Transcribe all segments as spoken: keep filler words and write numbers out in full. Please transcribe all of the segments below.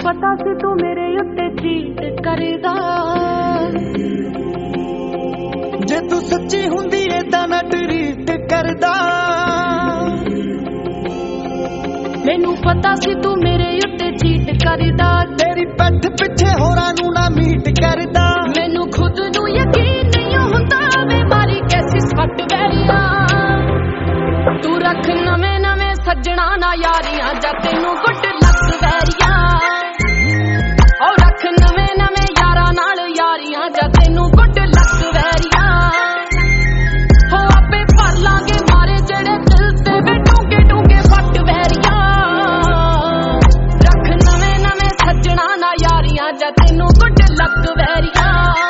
पता सी तू मेरे उत्ते चीट करदा, जे तू सच्ची हुंदी ऐदां ना ट्रीट करदा। मैनू पता सी तू मेरे उत्ते चीट करदा, तेरी पठ पिछे होरां नू ना मीट करदा। मैनू खुद नू यकीन नहीं हुंदा वे मारी कैसी सट वैरिया। तू रख नवें नवें सज्जणा ना यारियां जा तैनू गुड लक वैरिया। ओ रख नवें नवें यारां नाल यारियां जा तैनू गुड लक वैरिया। हो आपे भर लांगे मारे जेड़े दिल ते वे डूंगे डूंगे फट वैरिया। रख नवें नवें सज्जणा ना यारियां जा तैनू गुड लक वैरिया।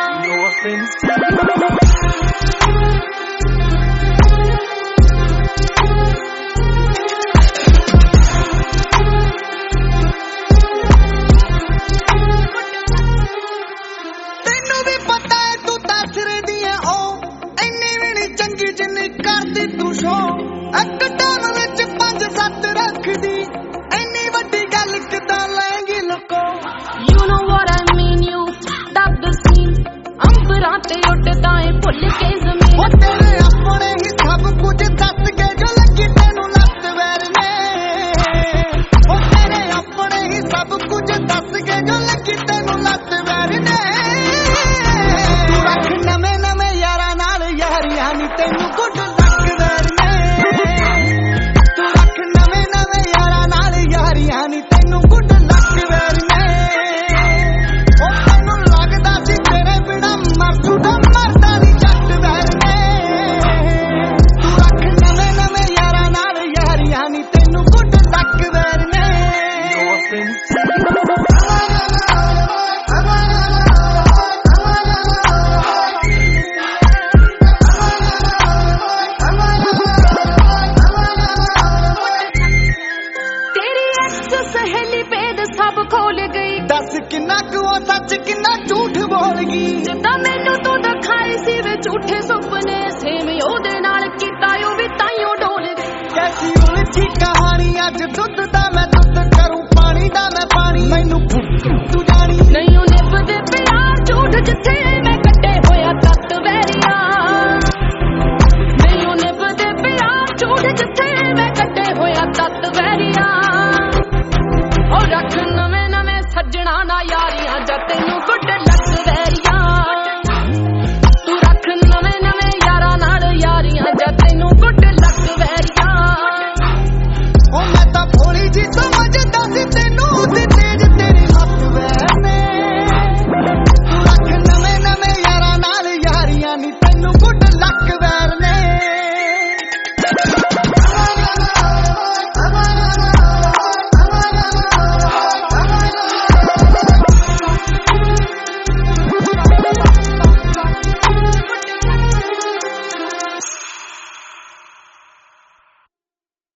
तू शो एक टाइम विच पंज सत्त रखदी, इन्नी वड्डी गल किदां लैंगी लुको। You know what I mean, you stop the scene। अंबरां ते उड़दा ऐ भुल के ज़मीन। ओ तेरे अपने ही सब कुछ दस के जो लगी तैनू लत वैर ने। ओ तेरे अपने ही सब कुछ दस के जो लगी तैनू लत वैर ने। तू रख नवें नवें यारां नाल यारियां नी तैनू गुड सब खोल गई। दस किन्ना कु सच किन्ना झूठ बोल गई। जिद्दां मैनू तू दिखाए सी वे झूठे सुपने, सेम ओदे नाल कीता ओ वी ताईओ डोल गई। कैसी उलझी कहानी अज दुध दा मैं दुध करूं पानी दा मैं पानी। मैनू तू जानी नहीं ओ निभदे प्यार झूठ जिथे मैं कट्टे होया तत वैरिया। नहीं ओ निभदे प्यार झूठ जिथे मैं कट्टे होया तत वैरिया। ओ रख नवें नवें सज्जणा ना यारियां जा तैनू गुड लक वैरिया। तू रख नवें नवें यारां नाल यारियां जा तैनू गुड लक वैरिया। ओ मैं तां भोली जी समझदा सी तैनू ते तेज तेरी लत वैर ने। तू रख नवें नवें यारां नाल यारियां नी तैनू गुड लक वैर